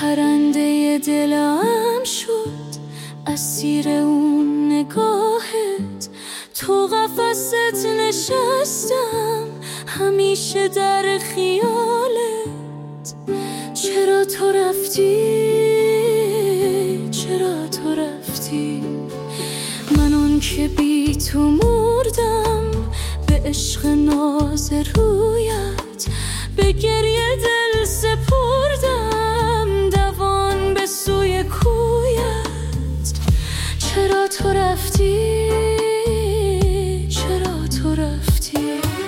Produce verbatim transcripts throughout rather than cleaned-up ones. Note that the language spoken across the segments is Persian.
پرنده دلم شد اسیر اون نگاهت، تو قفست نشستم همیشه در خیالت. چرا تو رفتی، چرا تو رفتی، من اون که بی تو مردم به عشق ناز رویت، به گریه دل سپردم دوان به سوی کویت. چرا تو رفتی، چرا تو رفتی،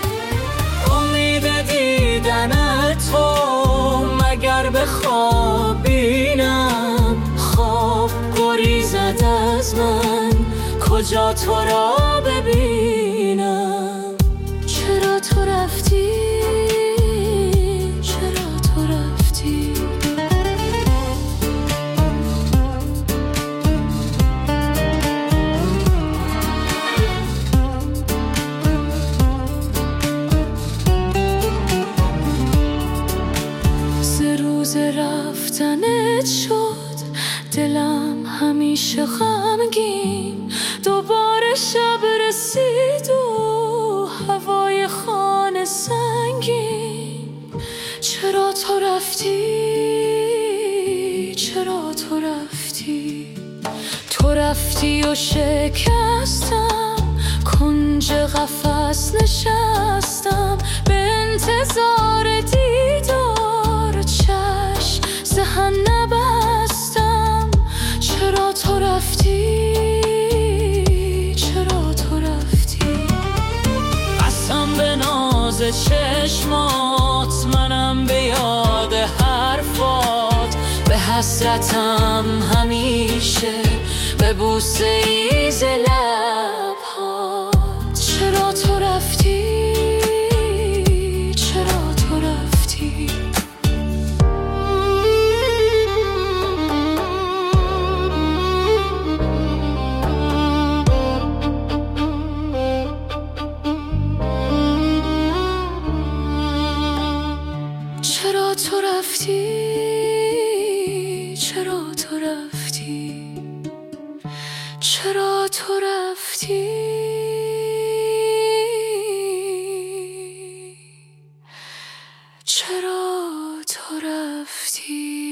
امید دیدن تو مگر به خواب بینم، خواب گریزد از من کجا تو را ببینم. چرا تو رفتی، چرا تو رفتی، سه روز رفتنت شد دلم همیشه غمگین، دوباره شب رسید و هوای خانه سنگین. چرا تو رفتی، چرا تو رفتی، تو رفتی و شکستم کنج قفس نشستم به انتظار دیدار، چشم سحن نبستم. چرا تو رفتی، چرا تو رفتی، قسم به ناز چشمات، منم به یاد حرفات، به حسرتم همیشه به بوسه ای ز لبهات. چرا تو رفتی، چرا تو رفتی، چرا تو رفتی، چرا تو رفتی، چرا تو رفتی، چرا تو رفتی.